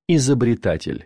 Изобретатель.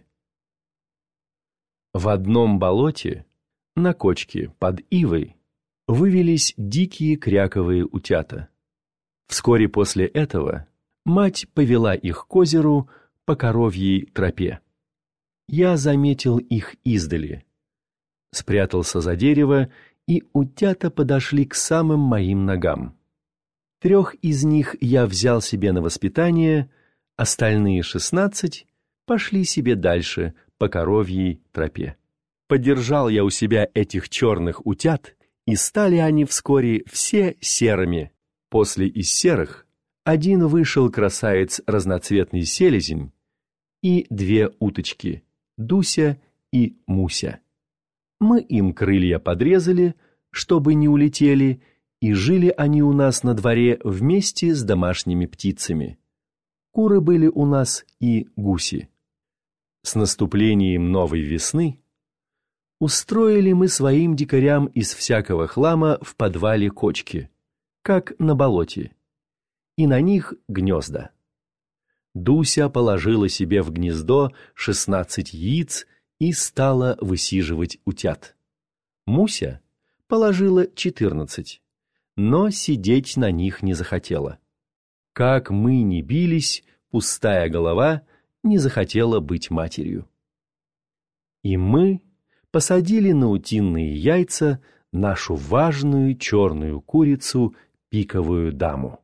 В одном болоте, на кочке под ивой, вывелись дикие кряковые утята. Вскоре после этого мать повела их к озеру по коровьей тропе. Я заметил их издали, спрятался за дерево, и утята подошли к самым моим ногам. 3 из них я взял себе на воспитание, остальные 16 пошли себе дальше по коровьей тропе. Подержал я у себя этих черных утят, и стали они вскоре все серыми. После из серых один вышел красавец разноцветный селезень и 2 уточки, Дуся и Муся. Мы им крылья подрезали, чтобы не улетели, и жили они у нас на дворе вместе с домашними птицами. Куры были у нас и гуси. С наступлением новой весны устроили мы своим дикарям из всякого хлама в подвале кочки, как на болоте, и на них гнезда. Дуся положила себе в гнездо 16 яиц и стала высиживать утят. Муся положила 14, но сидеть на них не захотела. Как мы ни бились, пустая голова не захотела быть матерью. И мы посадили на утиные яйца нашу важную черную курицу, пиковую даму.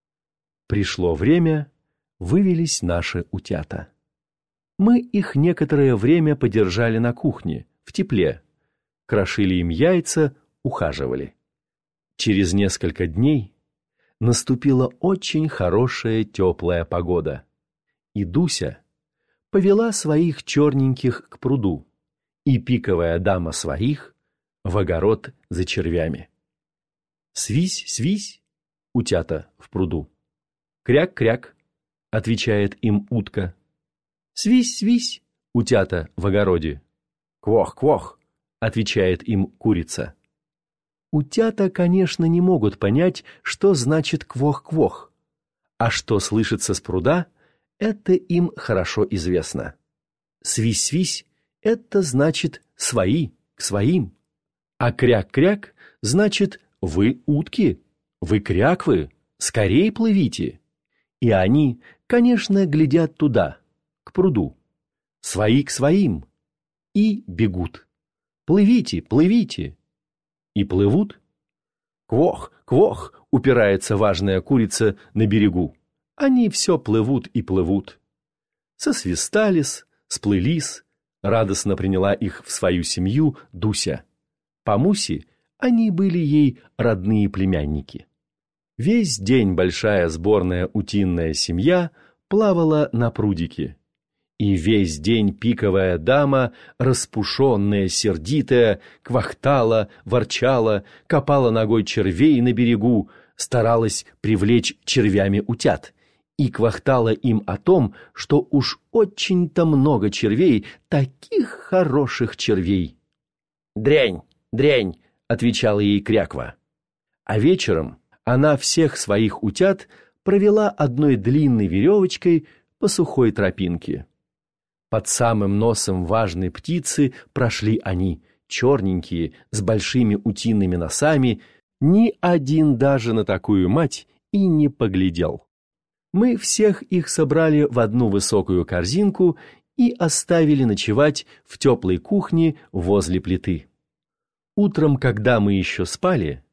Пришло время, вывелись наши утята. Мы их некоторое время подержали на кухне, в тепле, крошили им яйца, ухаживали. Через несколько дней наступила очень хорошая теплая погода, и Дуся повела своих черненьких к пруду, и пиковая дама своих в огород за червями. «Свись, свись!» — утята в пруду. «Кряк-кряк!» — отвечает им утка. «Свись, свись!» — утята в огороде. «Квох-квох!» — отвечает им курица. Утята, конечно, не могут понять, что значит «квох-квох», а что слышится с пруда, это им хорошо известно. «Свись-свись» — это значит «свои, к своим», а «кряк-кряк» значит «вы утки, вы кряквы, скорей плывите». И они, конечно, глядят туда, к пруду, «свои к своим», и бегут. «Плывите, плывите». И плывут. «Квох, квох!» — упирается важная курица на берегу. Они все плывут и плывут. Сосвистались, сплылись, радостно приняла их в свою семью Дуся. По Мусе они были ей родные племянники. Весь день большая сборная утиная семья плавала на прудике. И весь день пиковая дама, распушенная, сердитая, квахтала, ворчала, копала ногой червей на берегу, старалась привлечь червями утят и квахтала им о том, что уж очень-то много червей, таких хороших червей. «Дрянь, дрянь!» — отвечала ей кряква. А вечером она всех своих утят провела одной длинной веревочкой по сухой тропинке. Под самым носом важной птицы прошли они, черненькие, с большими утиными носами, ни один даже на такую мать и не поглядел. Мы всех их собрали в одну высокую корзинку и оставили ночевать в теплой кухне возле плиты. Утром, когда мы еще спали,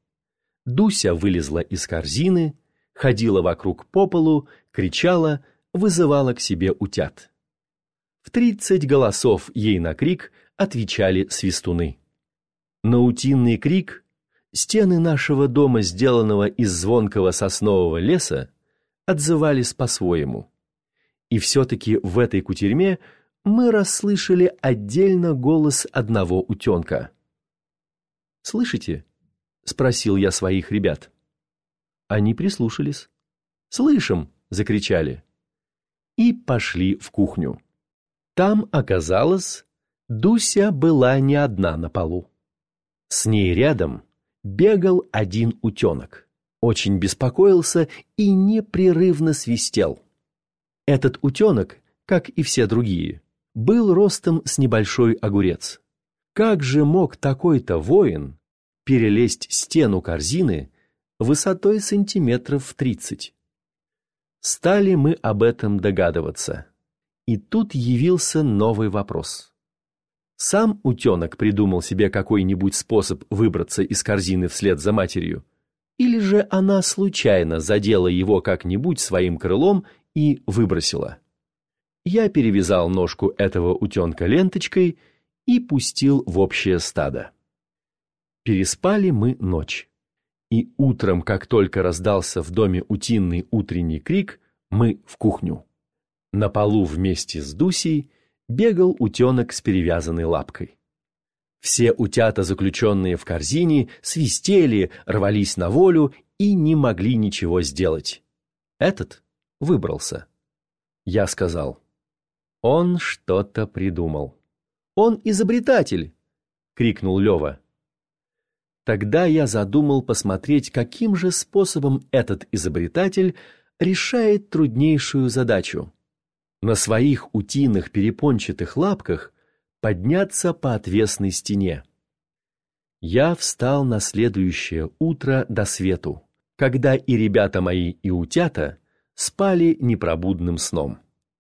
Дуся вылезла из корзины, ходила вокруг по полу, кричала, вызывала к себе утят. В 30 голосов ей на крик отвечали свистуны. На утиный крик стены нашего дома, сделанного из звонкого соснового леса, отзывались по-своему. И все-таки в этой кутерьме мы расслышали отдельно голос одного утенка. «Слышите?» — спросил я своих ребят. Они прислушались. «Слышим!» — закричали. И пошли в кухню. Там, оказалось, Дуся была не одна на полу. С ней рядом бегал один утенок, очень беспокоился и непрерывно свистел. Этот утенок как и все другие, был ростом с небольшой огурец. Как же мог такой-то воин перелезть стену корзины высотой сантиметров 30? Стали мы об этом догадываться. И тут явился новый вопрос. Сам утенок придумал себе какой-нибудь способ выбраться из корзины вслед за матерью, или же она случайно задела его как-нибудь своим крылом и выбросила? Я перевязал ножку этого утенка ленточкой и пустил в общее стадо. Переспали мы ночь. И утром, как только раздался в доме утиный утренний крик, мы в кухню. На полу вместе с Дусей бегал утенок с перевязанной лапкой. Все утята, заключенные в корзине, свистели, рвались на волю и не могли ничего сделать. Этот выбрался. Я сказал: «Он что-то придумал». «Он изобретатель!» — крикнул Лева. Тогда я задумал посмотреть, каким же способом этот изобретатель решает труднейшую задачу. На своих утиных перепончатых лапках подняться по отвесной стене. Я встал на следующее утро до свету, когда и ребята мои, и утята спали непробудным сном.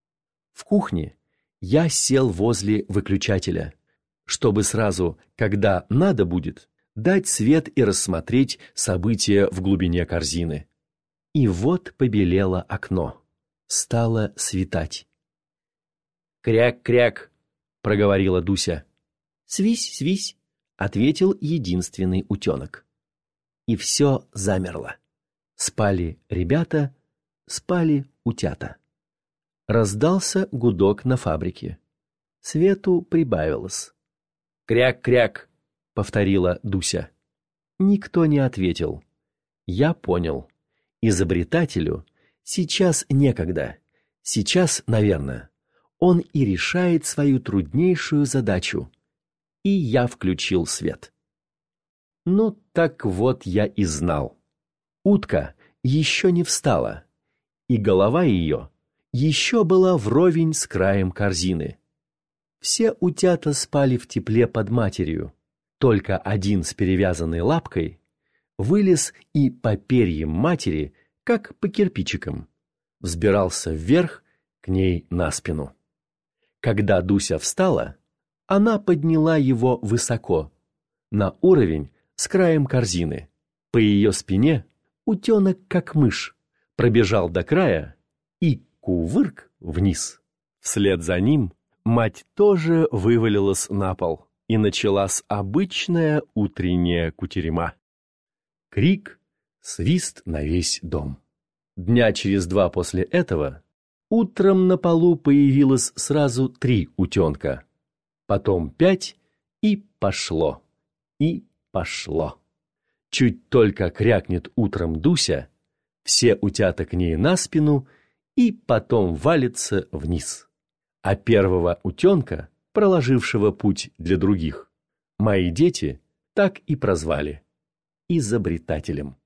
В кухне я сел возле выключателя, чтобы сразу, когда надо будет, дать свет и рассмотреть события в глубине корзины. И вот побелело окно. Стало светать. «Кряк-кряк!» — проговорила Дуся. «Свись-свись!» — ответил единственный утенок. И все замерло. Спали ребята, спали утята. Раздался гудок на фабрике. Свету прибавилось. «Кряк-кряк!» — повторила Дуся. Никто не ответил. Я понял. Изобретателю сейчас некогда. Сейчас, наверное, он и решает свою труднейшую задачу. И я включил свет. Ну так вот я и знал. Утка еще не встала, и голова ее еще была вровень с краем корзины. Все утята спали в тепле под матерью. Только один с перевязанной лапкой вылез и по перьям матери, как по кирпичикам, взбирался вверх к ней на спину. Когда Дуся встала, она подняла его высоко, на уровень с краем корзины. По ее спине утенок, как мышь, пробежал до края и кувырк вниз. Вслед за ним мать тоже вывалилась на пол, и началась обычная утренняя кутерьма. Крик, свист на весь дом. Дня через 2 после этого утром на полу появилось сразу 3 утенка, потом 5, и пошло, и пошло. Чуть только крякнет утром Дуся, все утята к ней на спину и потом валятся вниз. А первого утенка, проложившего путь для других, мои дети так и прозвали — изобретателем.